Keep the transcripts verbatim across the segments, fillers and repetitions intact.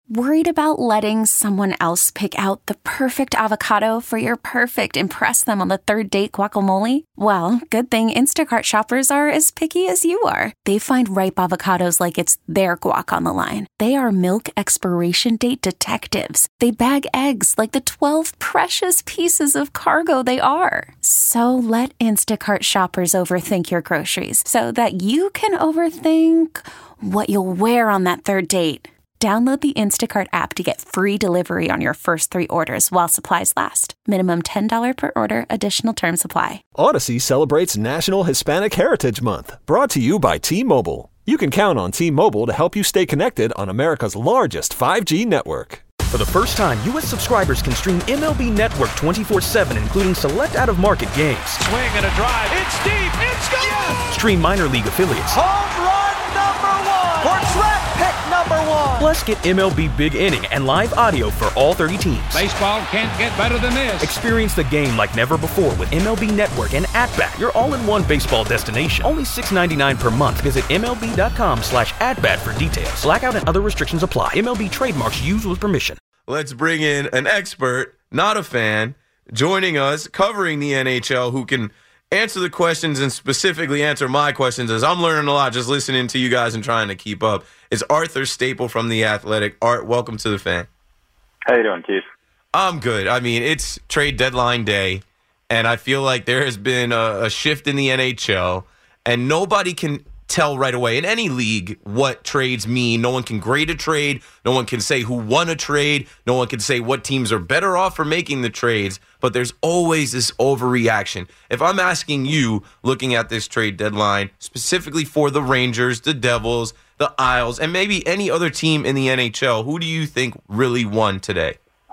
Worried about letting someone else pick out the perfect avocado for your perfect impress them on the third date guacamole? Well, good thing Instacart shoppers are as picky as you are. They find ripe avocados like it's their guac on the line. They are milk expiration date detectives. They bag eggs like the twelve precious pieces of cargo they are. So let Instacart shoppers overthink your groceries so that you can overthink what you'll wear on that third date. Download the Instacart app to get free delivery on your first three orders while supplies last. Minimum ten dollars per order. Additional terms apply. Odyssey celebrates National Hispanic Heritage Month, brought to you by T-Mobile. You can count on T-Mobile to help you stay connected on America's largest five G network. For the first time, U S subscribers can stream M L B Network twenty-four seven, including select out-of-market games. Swing and a drive. It's deep. It's gone. Yes! Stream minor league affiliates. Home run number one. For draft pick number one. Plus, get M L B Big Inning and live audio for all thirty teams. Baseball can't get better than this. Experience the game like never before with M L B Network and At-Bat, your all-in-one baseball destination. Only six dollars and ninety-nine cents per month. Visit MLB.com slash at-bat for details. Blackout and other restrictions apply. M L B trademarks used with permission. Let's bring in an expert, not a fan, joining us, covering the N H L, who can answer the questions and specifically answer my questions, as I'm learning a lot just listening to you guys and trying to keep up. It's Arthur Staple from The Athletic. Art, welcome to the Fan. How you doing, Keith? I'm good. I mean, it's trade deadline day, and I feel like there has been a, a shift in the N H L, and nobody can tell right away in any league what trades mean. No one can grade a trade. No one can say who won a trade. No one can say what teams are better off for making the trades. But there's always this overreaction. If I'm asking you, looking at this trade deadline, specifically for the Rangers, the Devils, the Isles, and maybe any other team in the N H L, who do you think really won today?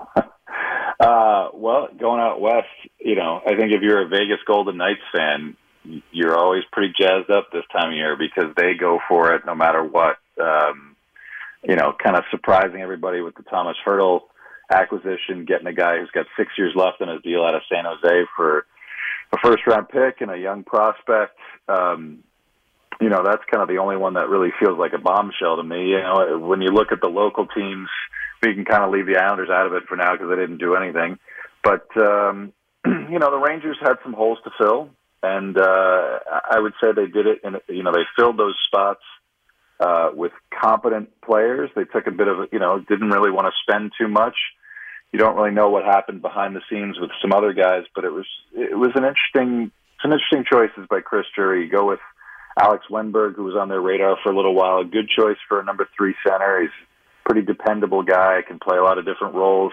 Uh, well, going out west, you know, I think if you're a Vegas Golden Knights fan, you're always pretty jazzed up this time of year because they go for it no matter what. Um, you know, kind of surprising everybody with the Thomas Hertl acquisition, getting a guy who's got six years left on his deal out of San Jose for a first-round pick and a young prospect. Um, you know, that's kind of the only one that really feels like a bombshell to me. You know, when you look at the local teams, we can kind of leave the Islanders out of it for now because they didn't do anything. But, um, you know, the Rangers had some holes to fill. And uh, I would say they did it, and you know they filled those spots uh, with competent players. They took a bit of, you know, didn't really want to spend too much. You don't really know what happened behind the scenes with some other guys, but it was it was an interesting, some interesting choices by Chris Drury. You go with Alex Wenberg, who was on their radar for a little while. A good choice for a number three center. He's a pretty dependable guy. Can play a lot of different roles.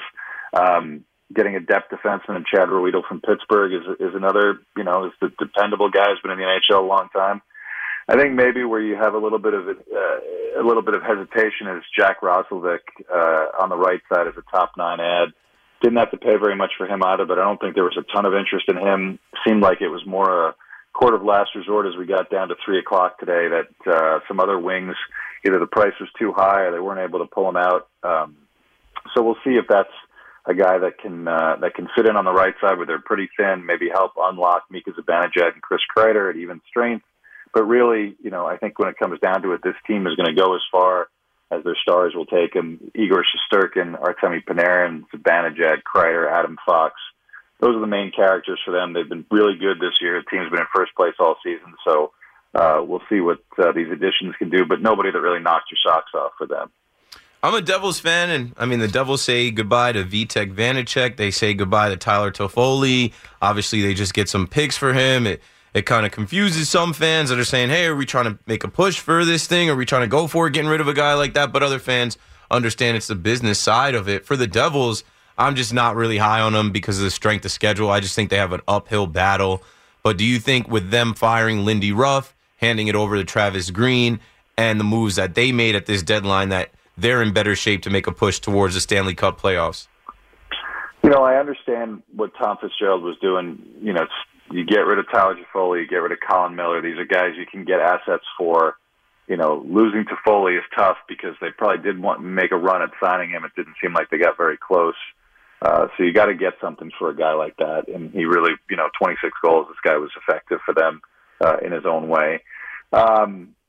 Um, Getting a depth defenseman in Chad Ruhwedel from Pittsburgh is is another, you know, is the dependable guy who's been in the N H L a long time. I think maybe where you have a little bit of uh, a little bit of hesitation is Jack Roslovic uh, on the right side as a top nine ad. Didn't have to pay very much for him either, but I don't think there was a ton of interest in him. Seemed like it was more a court of last resort as we got down to three o'clock today. That uh, some other wings, either the price was too high or they weren't able to pull him out. Um, so we'll see if that's a guy that can uh, that can fit in on the right side where they're pretty thin, maybe help unlock Mika Zibanejad and Chris Kreider at even strength. But really, you know, I think when it comes down to it, this team is going to go as far as their stars will take them. Igor Shesterkin, Artemi Panarin, Zibanejad, Kreider, Adam Fox. Those are the main characters for them. They've been really good this year. The team's been in first place all season, so uh, we'll see what uh, these additions can do, but nobody that really knocks your socks off for them. I'm a Devils fan, and I mean, the Devils say goodbye to Vitek Vanacek. They say goodbye to Tyler Toffoli. Obviously, they just get some picks for him. It it kind of confuses some fans that are saying, hey, are we trying to make a push for this thing? Are we trying to go for it, getting rid of a guy like that? But other fans understand it's the business side of it. For the Devils, I'm just not really high on them because of the strength of schedule. I just think they have an uphill battle. But do you think with them firing Lindy Ruff, handing it over to Travis Green, and the moves that they made at this deadline that they're in better shape to make a push towards the Stanley Cup playoffs? You know, I understand what Tom Fitzgerald was doing. You know, you get rid of Tyler Toffoli, you get rid of Colin Miller. These are guys you can get assets for. You know, losing Toffoli is tough because they probably did want to make a run at signing him. It didn't seem like they got very close. Uh, so you got to get something for a guy like that. And he really, you know, twenty-six goals. This guy was effective for them uh, in his own way. Um,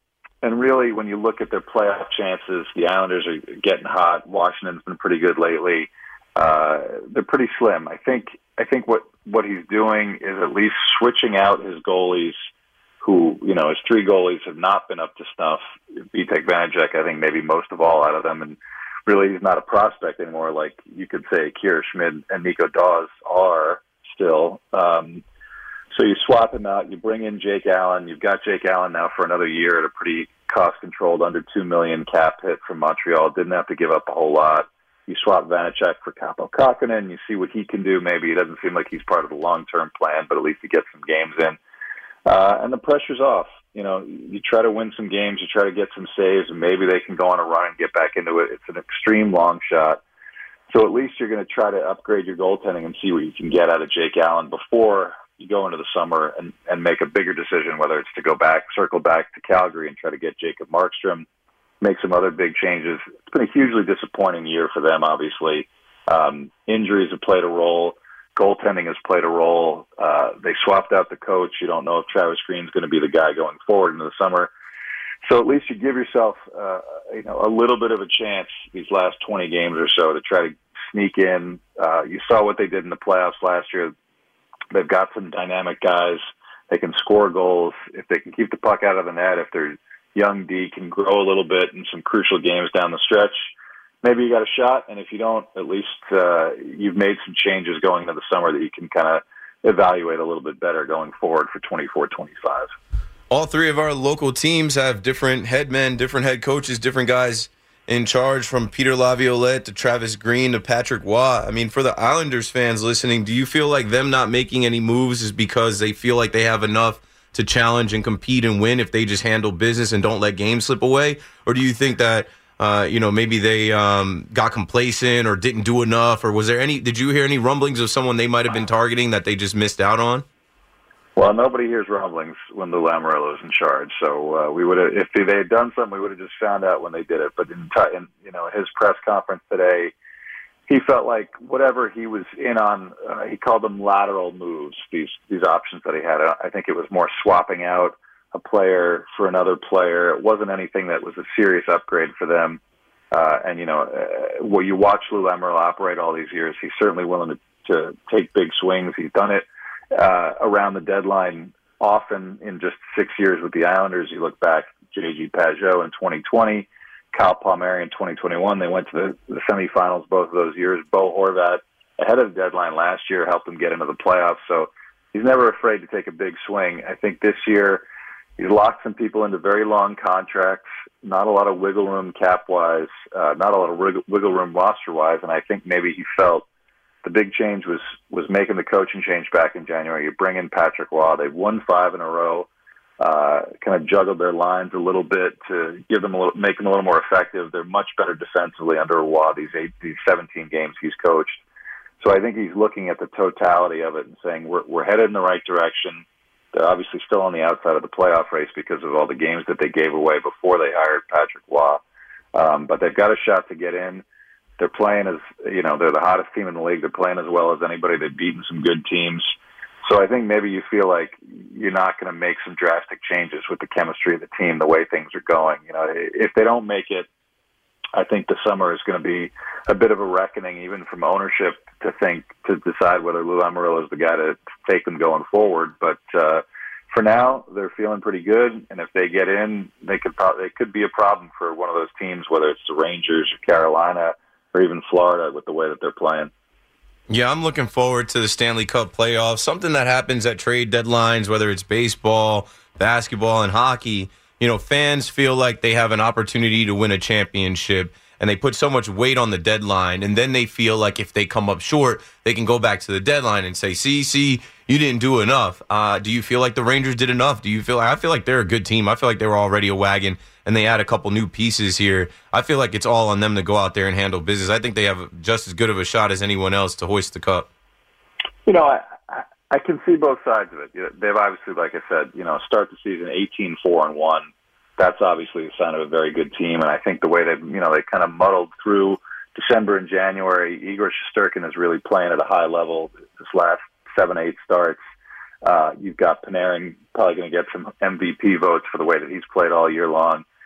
and really, when you look at their playoff chances, the Islanders are getting hot. Washington's been pretty good lately. Uh, they're pretty slim. I think I think what, what he's doing is at least switching out his goalies who, you know, his three goalies have not been up to snuff. Vitek Vanacek, I think, maybe most of all out of them. And really, he's not a prospect anymore like you could say Kira Schmid and Nico Dawes are still. Um, so you swap him out. You bring in Jake Allen. You've got Jake Allen now for another year at a pretty cost-controlled under two million dollars cap hit from Montreal. Didn't have to give up a whole lot. You swap Vanacek for Kaapo Kähkönen. You see what he can do. Maybe it doesn't seem like he's part of the long-term plan, but at least he gets some games in. Uh, and the pressure's off. You know, you try to win some games, you try to get some saves, and maybe they can go on a run and get back into it. It's an extreme long shot. So at least you're going to try to upgrade your goaltending and see what you can get out of Jake Allen before you go into the summer and, and make a bigger decision, whether it's to go back, circle back to Calgary and try to get Jacob Markstrom, make some other big changes. It's been a hugely disappointing year for them, obviously. Um, injuries have played a role. Goaltending has played a role. Uh, they swapped out the coach. You don't know if Travis Green's going to be the guy going forward into the summer. So at least you give yourself, uh, you know, a little bit of a chance these last twenty games or so to try to sneak in. Uh, you saw what they did in the playoffs last year. They've got some dynamic guys. They can score goals. If they can keep the puck out of the net, if their young D can grow a little bit in some crucial games down the stretch, maybe you got a shot, and if you don't, at least uh, you've made some changes going into the summer that you can kind of evaluate a little bit better going forward for twenty-four twenty-five. All three of our local teams have different head men, different head coaches, different guys in charge, from Peter Laviolette to Travis Green to Patrick Waugh. I mean, for the Islanders fans listening, do you feel like them not making any moves is because they feel like they have enough to challenge and compete and win if they just handle business and don't let games slip away? Or do you think that Uh, you know, maybe they um, got complacent or didn't do enough? Or was there any, did you hear any rumblings of someone they might have been targeting that they just missed out on? Well, nobody hears rumblings when Lou Lamoriello is in charge. So uh, we would have, if they had done something, we would have just found out when they did it. But in, t- in you know, his press conference today, he felt like whatever he was in on, uh, he called them lateral moves, these, these options that he had. I think it was more swapping out a player for another player. It wasn't anything that was a serious upgrade for them. Uh, and, you know, uh, well, you watch Lou Lamoriello operate all these years. He's certainly willing to, to take big swings. He's done it uh, around the deadline often in just six years with the Islanders. You look back, J G Pageau in twenty twenty, Kyle Palmieri in twenty twenty-one. They went to the, the semifinals both of those years. Bo Horvat, ahead of the deadline last year, helped them get into the playoffs. So he's never afraid to take a big swing. I think this year he's locked some people into very long contracts, not a lot of wiggle room cap-wise, uh, not a lot of wiggle room roster-wise, and I think maybe he felt the big change was, was making the coaching change back in January. You bring in Patrick Waugh. They've won five in a row, uh, kind of juggled their lines a little bit to give them a little, make them a little more effective. They're much better defensively under Waugh these eight, these seventeen games he's coached. So I think he's looking at the totality of it and saying we're, we're headed in the right direction. They're obviously still on the outside of the playoff race because of all the games that they gave away before they hired Patrick Waugh. Um, but they've got a shot to get in. They're playing as, you know, they're the hottest team in the league. They're playing as well as anybody. They've beaten some good teams. So I think maybe you feel like you're not going to make some drastic changes with the chemistry of the team, the way things are going. You know, if they don't make it, I think the summer is going to be a bit of a reckoning, even from ownership, to think, to decide whether Lou Lamoriello is the guy to take them going forward. But uh, for now, they're feeling pretty good, and if they get in, they could probably, it could be a problem for one of those teams, whether it's the Rangers or Carolina or even Florida, with the way that they're playing. Yeah, I'm looking forward to the Stanley Cup playoffs, something that happens at trade deadlines, whether it's baseball, basketball, and hockey. You know, fans feel like they have an opportunity to win a championship, and they put so much weight on the deadline, and then they feel like if they come up short, they can go back to the deadline and say, see, see, you didn't do enough. Uh, do you feel like the Rangers did enough? Do you feel? I feel like they're a good team. I feel like they were already a wagon, and they add a couple new pieces here. I feel like it's all on them to go out there and handle business. I think they have just as good of a shot as anyone else to hoist the cup. You know, I, I, I can see both sides of it. You know, they've obviously, like I said, you know, start the season eighteen four and one. That's obviously a sign of a very good team, and I think the way they, you know, they kind of muddled through December and January. Igor Shesterkin is really playing at a high level this last seven, eight starts. Uh, you've got Panarin probably going to get some M V P votes for the way that he's played all year long.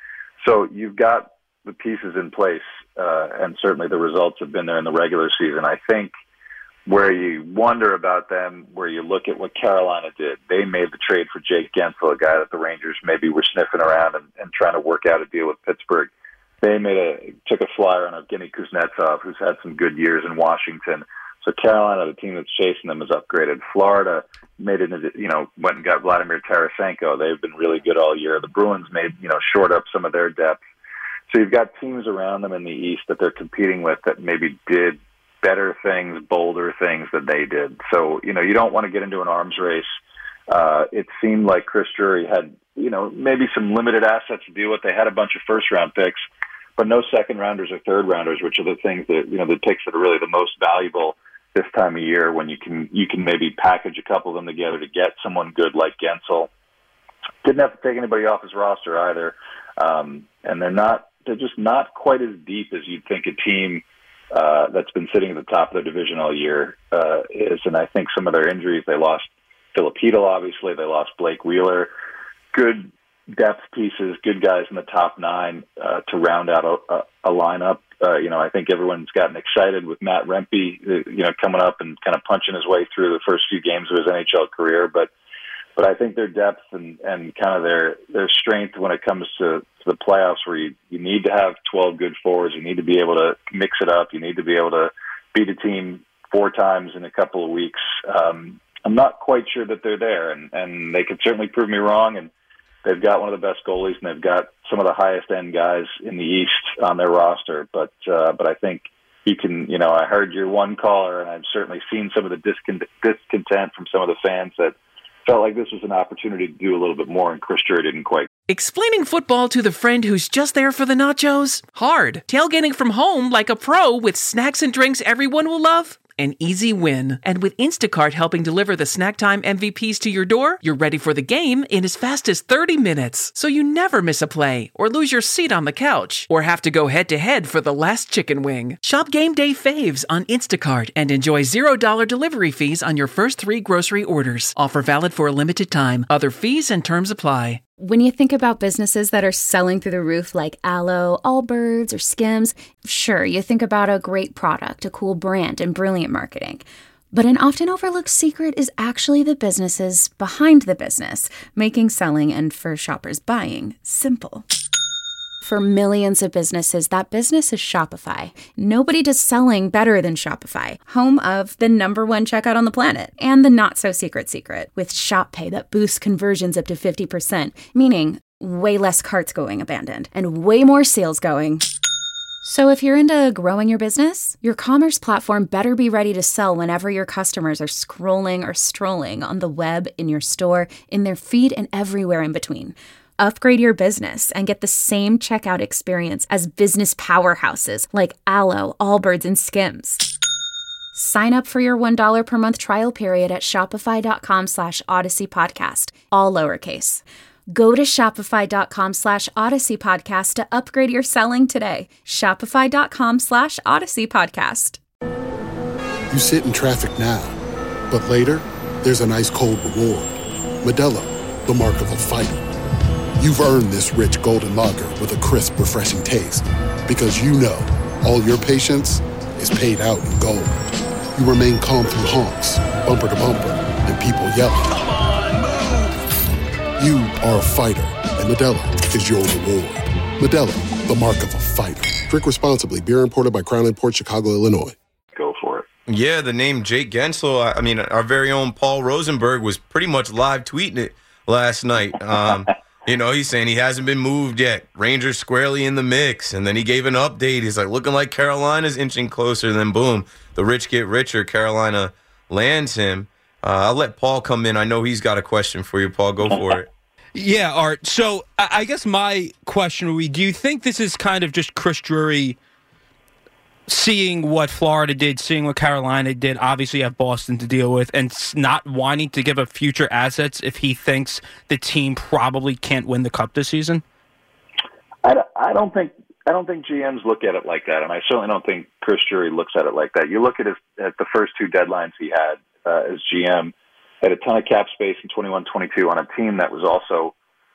So you've got the pieces in place, uh, and certainly the results have been there in the regular season. I think where you wonder about them, where you look at what Carolina did, they made the trade for Jake Gensel, a guy that the Rangers maybe were sniffing around and, and trying to work out a deal with Pittsburgh. They made a took a flyer on Evgeny Kuznetsov, who's had some good years in Washington. So Carolina, the team that's chasing them, is upgraded. Florida made it, you know, went and got Vladimir Tarasenko. They've been really good all year. The Bruins made, you know, shored up some of their depth. So you've got teams around them in the East that they're competing with that maybe did better things, bolder things than they did. So, you know, you don't want to get into an arms race. Uh, it seemed like Chris Drury had, you know, maybe some limited assets to deal with. They had a bunch of first-round picks, but no second-rounders or third-rounders, which are the things that, you know, the picks that are really the most valuable this time of year when you can you can maybe package a couple of them together to get someone good like Gensel. Didn't have to take anybody off his roster either. Um, and they're not they're just not quite as deep as you'd think a team uh, that's been sitting at the top of their division all year uh, is. And I think some of their injuries, they lost Filipino, obviously. They lost Blake Wheeler. Good depth pieces, good guys in the top nine uh, to round out a, a, a lineup. Uh, you know, I think everyone's gotten excited with Matt Rempe, uh, you know, coming up and kind of punching his way through the first few games of his N H L career. But, but I think their depth and, and kind of their, their strength when it comes to, to the playoffs, where you, you need to have twelve good forwards, you need to be able to mix it up, you need to be able to beat a team four times in a couple of weeks. Um, I'm not quite sure that they're there, and, and they could certainly prove me wrong. And they've got one of the best goalies, and they've got some of the highest end guys in the East on their roster. But uh, but I think you can, you know, I heard your one caller, and I've certainly seen some of the discon- discontent from some of the fans that felt like this was an opportunity to do a little bit more, and Chris Drury didn't quite. Explaining football to the friend who's just there for the nachos? Hard. Tailgating from home like a pro with snacks and drinks everyone will love? An easy win. And with Instacart helping deliver the snack time M V Ps to your door, you're ready for the game in as fast as thirty minutes. So you never miss a play, or lose your seat on the couch, or have to go head-to-head for the last chicken wing. Shop Game Day Faves on Instacart and enjoy zero dollars delivery fees on your first three grocery orders. Offer valid for a limited time. Other fees and terms apply. When you think about businesses that are selling through the roof like Aloe, Allbirds, or Skims, sure, you think about a great product, a cool brand, and brilliant marketing. But an often overlooked secret is actually the businesses behind the business, making selling and, for shoppers, buying simple. For millions of businesses, that business is Shopify. Nobody does selling better than Shopify, home of the number one checkout on the planet, and the not-so-secret secret, with Shop Pay that boosts conversions up to fifty percent, meaning way less carts going abandoned, and way more sales going. So if you're into growing your business, your commerce platform better be ready to sell whenever your customers are scrolling or strolling on the web, in your store, in their feed, and everywhere in between. Upgrade your business and get the same checkout experience as business powerhouses like Aloe, Allbirds, and Skims. Sign up for your one dollar per month trial period at shopify.com slash Odyssey Podcast, all lowercase. Go to shopify.com slash Odyssey Podcast to upgrade your selling today. Shopify.com slash Odyssey Podcast. You sit in traffic now, but later, there's an ice cold reward. Modelo, the mark of a fighter. You've earned this rich golden lager with a crisp, refreshing taste. Because you know, all your patience is paid out in gold. You remain calm through honks, bumper to bumper, and people yelling. Come on, move! You are a fighter, and Modelo is your reward. Modelo, the mark of a fighter. Drink responsibly. Beer imported by Crown Imports, Chicago, Illinois. Go for it. Yeah, the name Jake Gensel, I mean, our very own Paul Rosenberg was pretty much live tweeting it last night. Um You know, he's saying he hasn't been moved yet. Rangers squarely in the mix. And then he gave an update. He's like, looking like Carolina's inching closer. Then, boom, the rich get richer. Carolina lands him. Uh, I'll let Paul come in. I know he's got a question for you, Paul. Go for it. Yeah, Art. So I guess my question would be, do you think this is kind of just Chris Drury seeing what Florida did, seeing what Carolina did, obviously have Boston to deal with, and not wanting to give up future assets if he thinks the team probably can't win the Cup this season? I, I don't think I don't think G Ms look at it like that, and I certainly don't think Chris Drury looks at it like that. You look at his at the first two deadlines he had uh, as G M, had a ton of cap space in twenty-one twenty-two on a team that was also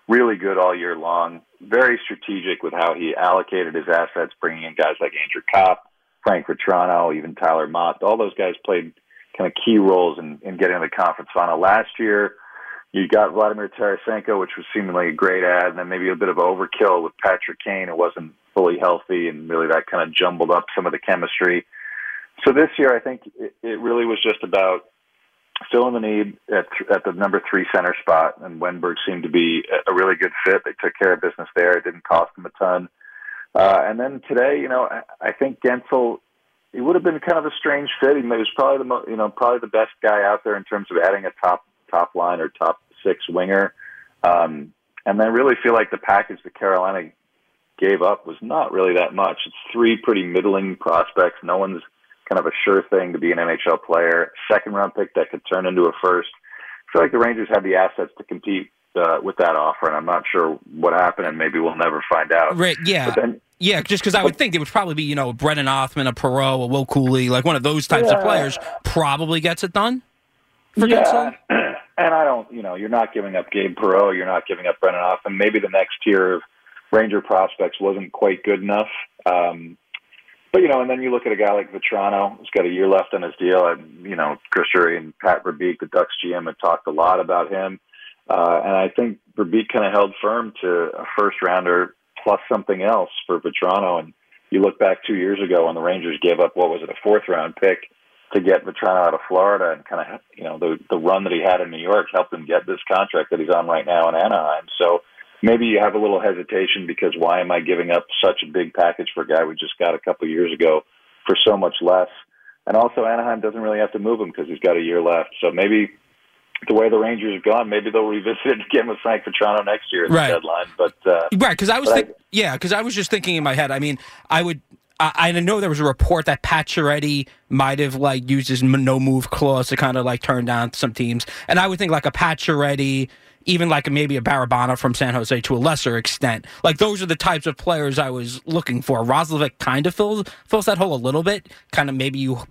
really good all year long. Very strategic with how he allocated his assets, bringing in guys like Andrew Kopp, Frank Vetrano, even Tyler Mott. All those guys played kind of key roles in, in getting to the conference final last year. You got Vladimir Tarasenko, which was seemingly a great ad, and then maybe a bit of overkill with Patrick Kane, who wasn't fully healthy, and really that kind of jumbled up some of the chemistry. So this year, I think it, it really was just about filling the need at, at the number three center spot, and Wenberg seemed to be a really good fit. They took care of business there. It didn't cost them a ton. Uh, and then today, you know, I, I think Gensel, he would have been kind of a strange fit. He was probably the mo- you know probably the best guy out there in terms of adding a top top line or top six winger. Um, and I really feel like the package that Carolina gave up was not really that much. It's three pretty middling prospects. No one's kind of a sure thing to be an N H L player. Second round pick that could turn into a first. I feel like the Rangers have the assets to compete uh, with that offer, and I'm not sure what happened, and maybe we'll never find out. Right, yeah. But then, yeah, just because I would think it would probably be, you know, Brennan Othman, a Perreault, a Will Cooley, like one of those types yeah. of players probably gets it done for yeah. Gensel. And I don't, you know, you're not giving up Gabe Perreault, you're not giving up Brennan Othman. Maybe the next tier of Ranger prospects wasn't quite good enough. Um, but, you know, and then you look at a guy like Vetrano, who's got a year left on his deal. And, you know, Chris Drury and Pat Verbeek, the Ducks G M, had talked a lot about him. Uh, and I think Verbeek kind of held firm to a first-rounder plus something else for Vetrano. And you look back two years ago when the Rangers gave up, what was it, a fourth-round pick to get Vetrano out of Florida, and kind of, you know, the the run that he had in New York helped him get this contract that he's on right now in Anaheim. So maybe you have a little hesitation because why am I giving up such a big package for a guy we just got a couple of years ago for so much less? And also Anaheim doesn't really have to move him because he's got a year left. So maybe the way the Rangers have gone, maybe they'll revisit it again with Frank Vetrano next year at right. the deadline. But uh, right, because I was think- I, yeah, because I was just thinking in my head. I mean, I would. I know there was a report that Pacioretty might have like used his no move clause to kind of like turn down some teams, and I would think like a Pacioretty, even like maybe a Barabana from San Jose to a lesser extent. Like those are the types of players I was looking for. Roslovic kind of fills fills that hole a little bit. Kind of maybe you,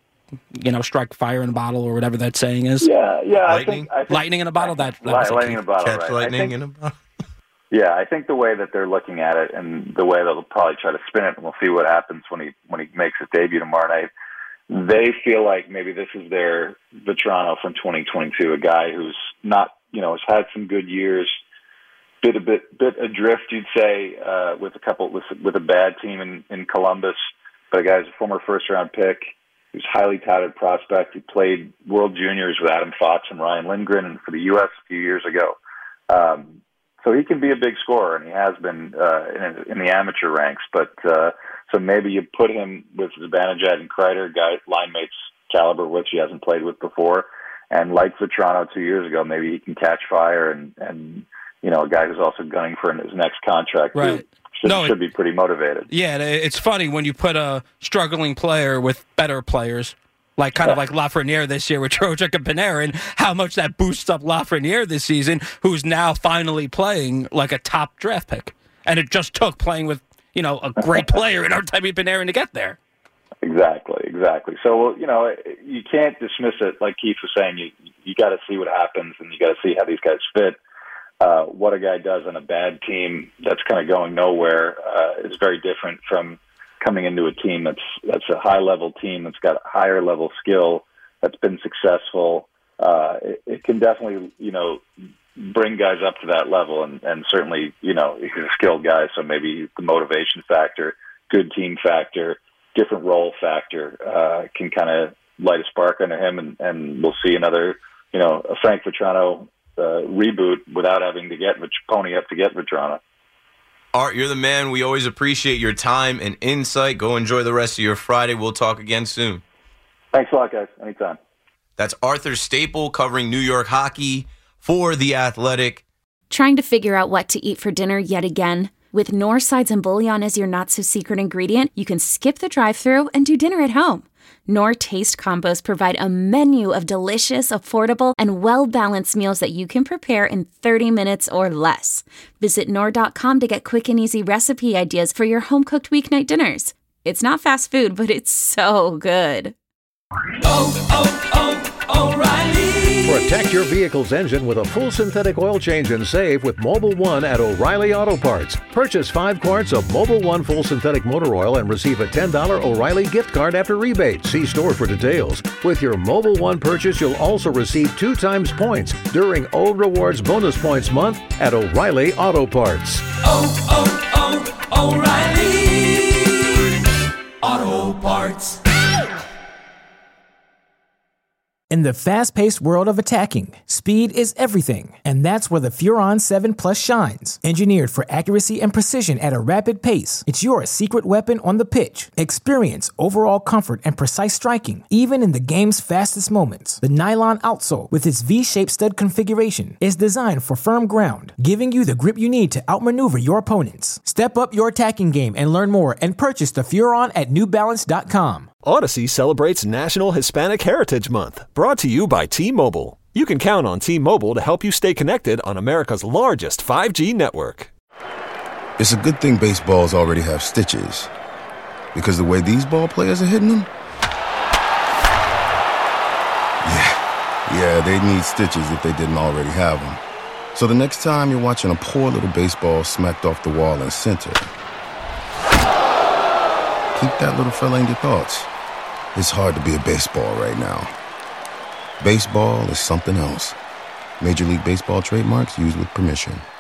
you know, strike fire in a bottle or whatever that saying is. Yeah, yeah. Lightning, I think, I think, lightning in a bottle. That, that light, lightning in a bottle. Catch right. lightning think, in a bottle. Yeah, I think the way that they're looking at it and the way they'll probably try to spin it, and we'll see what happens when he when he makes his debut tomorrow night. They feel like maybe this is their Vetrano from twenty twenty-two, a guy who's not, you know, has had some good years, bit a bit bit adrift, you'd say, uh, with a couple with with a bad team in, in Columbus, but a guy who's a former first round pick, who's highly touted prospect. He played World Juniors with Adam Fox and Ryan Lindgren, and for the U S a few years ago. Um, So he can be a big scorer, and he has been uh, in, in the amateur ranks. But uh, so maybe you put him with Zibanejad and Kreider, guy line mates caliber, which he hasn't played with before. And like Vetrano two years ago, maybe he can catch fire, and, and you know, a guy who's also gunning for his next contract. Right. Should, no, should be pretty motivated. Yeah, it's funny when you put a struggling player with better players. Like kind of like Lafreniere this year with Trocheck and Panarin, how much that boosts up Lafreniere this season, who's now finally playing like a top draft pick. And it just took playing with, you know, a great player in Artemi Panarin to get there. Exactly, exactly. So, you know, you can't dismiss it. Like Keith was saying, you you got to see what happens, and you got to see how these guys fit. Uh, what a guy does on a bad team that's kind of going nowhere uh, is very different from coming into a team that's that's a high level team that's got higher level skill, that's been successful. Uh, it, it can definitely, you know, bring guys up to that level, and, and certainly, you know, he's a skilled guy, so maybe the motivation factor, good team factor, different role factor uh, can kind of light a spark under him, and, and we'll see another, you know, a Frank Vetrano uh, reboot without having to get pony up to get Vetrano. Art, you're the man. We always appreciate your time and insight. Go enjoy the rest of your Friday. We'll talk again soon. Thanks a lot, guys. Anytime. That's Arthur Staple covering New York hockey for The Athletic. Trying to figure out what to eat for dinner yet again? With Knorr Sides and Bouillon as your not-so-secret ingredient, you can skip the drive-thru and do dinner at home. Knorr Taste Combos provide a menu of delicious, affordable, and well-balanced meals that you can prepare in thirty minutes or less. Visit Knorr dot com to get quick and easy recipe ideas for your home-cooked weeknight dinners. It's not fast food, but it's so good. Oh, oh, oh, O'Reilly. Protect your vehicle's engine with a full synthetic oil change and save with Mobil one at O'Reilly Auto Parts. Purchase five quarts of Mobil one full synthetic motor oil and receive a ten dollars O'Reilly gift card after rebate. See store for details. With your Mobil one purchase, you'll also receive two times points during O Rewards Bonus Points Month at O'Reilly Auto Parts. Oh, oh, oh, O'Reilly Auto Parts. In the fast-paced world of attacking, speed is everything, and that's where the Furon seven Plus shines. Engineered for accuracy and precision at a rapid pace, it's your secret weapon on the pitch. Experience overall comfort and precise striking, even in the game's fastest moments. The nylon outsole, with its V-shaped stud configuration, is designed for firm ground, giving you the grip you need to outmaneuver your opponents. Step up your attacking game and learn more and purchase the Furon at New Balance dot com. Odyssey celebrates National Hispanic Heritage Month, brought to you by T-Mobile. You can count on T-Mobile to help you stay connected on America's largest five G network. It's a good thing baseballs already have stitches, because the way these ball players are hitting them, yeah, yeah, they'd need stitches if they didn't already have them. So the next time you're watching a poor little baseball smacked off the wall in center, keep that little fella in your thoughts. It's hard to be a baseball right now. Baseball is something else. Major League Baseball trademarks used with permission.